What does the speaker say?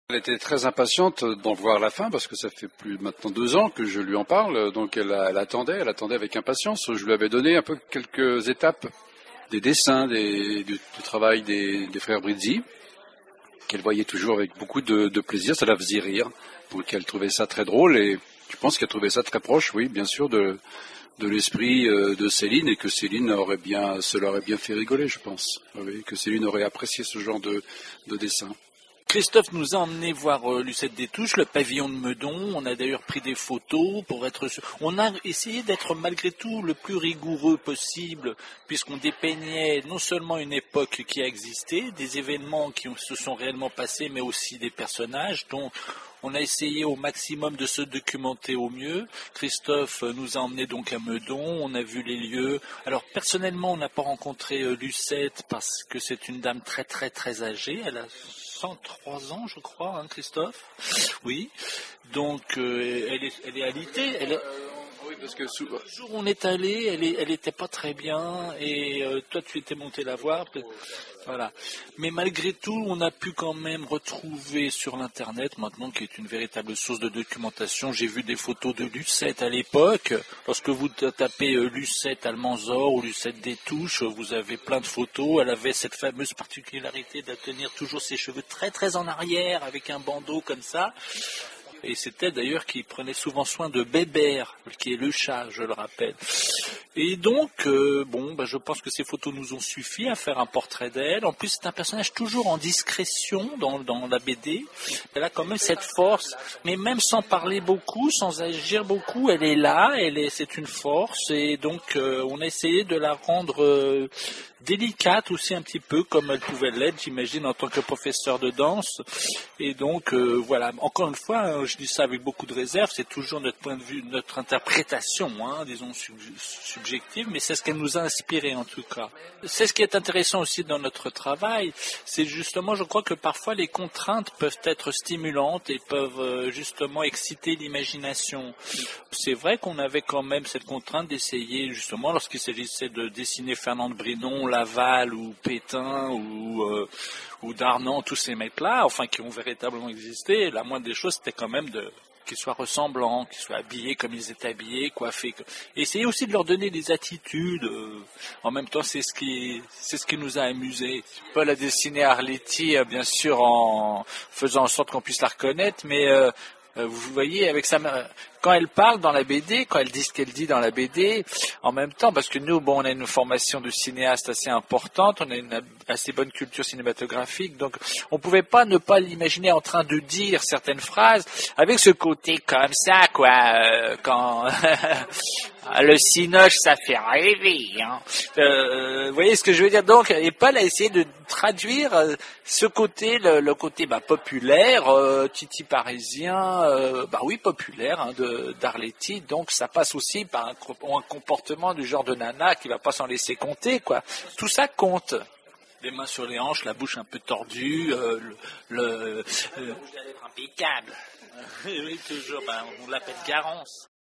Elle était très impatiente d'en voir la fin parce que ça fait plus maintenant 2 ans que je lui en parle, donc elle attendait avec impatience. Je lui avais donné un peu quelques étapes des dessins, du travail des frères Brizzi, qu'elle voyait toujours avec beaucoup de plaisir, ça la faisait rire, donc elle trouvait ça très drôle et je pense qu'elle trouvait ça très proche, oui, bien sûr, de l'esprit de Céline et que Céline ça l'aurait bien fait rigoler, je pense, oui, que Céline aurait apprécié ce genre de dessin. Christophe nous a emmené voir Lucette des Touches, le pavillon de Meudon. On a d'ailleurs pris des photos pour être sûr. On a essayé d'être malgré tout le plus rigoureux possible, puisqu'on dépeignait non seulement une époque qui a existé, des événements qui se sont réellement passés, mais aussi des personnages. Donc, on a essayé au maximum de se documenter au mieux. Christophe nous a emmenés donc à Meudon, on a vu les lieux. Alors personnellement, on n'a pas rencontré Lucette parce que c'est une dame très très très âgée. Elle a 103 ans, je crois, hein, Christophe. Oui. Donc, elle est alitée. Oui, parce que le jour où on est allé, elle était pas très bien. Et toi, tu étais monté la voir. Voilà. Mais malgré tout, on a pu quand même retrouver sur l'Internet, maintenant, qui est une véritable source de documentation. J'ai vu des photos de Lucette à l'époque. Lorsque vous tapez Lucette Almanzor ou Lucette des Touches, vous avez plein de photos. Elle avait cette fameuse particularité de tenir toujours ses cheveux très très en arrière, avec un bandeau comme ça. Et c'était d'ailleurs qu'il prenait souvent soin de Bébert, qui est le chat, je le rappelle. Et donc, je pense que ces photos nous ont suffi à faire un portrait d'elle. En plus, c'est un personnage toujours en discrétion dans la BD. Elle a quand même cette force, mais même sans parler beaucoup, sans agir beaucoup, elle est là, c'est une force. Et donc, on a essayé de la rendre délicate aussi un petit peu, comme elle pouvait l'être, j'imagine, en tant que professeur de danse. Et donc, voilà. Encore une fois, je dis ça avec beaucoup de réserve, c'est toujours notre point de vue, notre interprétation, disons, subjective, mais c'est ce qu'elle nous a inspiré en tout cas. C'est ce qui est intéressant aussi dans notre travail, c'est justement, je crois que parfois les contraintes peuvent être stimulantes et peuvent justement exciter l'imagination. C'est vrai qu'on avait quand même cette contrainte d'essayer, justement, lorsqu'il s'agissait de dessiner Fernande Brinon, Laval ou Pétain ou Darnan, tous ces mecs-là, enfin qui ont véritablement existé, la moindre des choses c'était quand même qu'ils soient ressemblants, qu'ils soient habillés comme ils étaient habillés, coiffés. Essayer aussi de leur donner des attitudes. En même temps, c'est ce qui nous a amusés. Paul a dessiné Arletty, bien sûr, en faisant en sorte qu'on puisse la reconnaître, mais vous voyez, avec quand elle parle dans la BD, quand elle dit ce qu'elle dit dans la BD, en même temps, parce que nous, on a une formation de cinéaste assez importante, on a une assez bonne culture cinématographique, donc on pouvait pas ne pas l'imaginer en train de dire certaines phrases avec ce côté comme ça, quoi, quand le cinoche, ça fait rêver, hein. Vous voyez ce que je veux dire? Donc, et Paul a essayé de traduire ce côté, le côté populaire, titi parisien, oui, populaire, d'Arletty, donc ça passe aussi par un comportement du genre de nana qui va pas s'en laisser compter, quoi. Tout ça compte. Les mains sur les hanches, la bouche un peu tordue, le rouge à lèvres impeccable. Oui, toujours, on l'appelle Garance.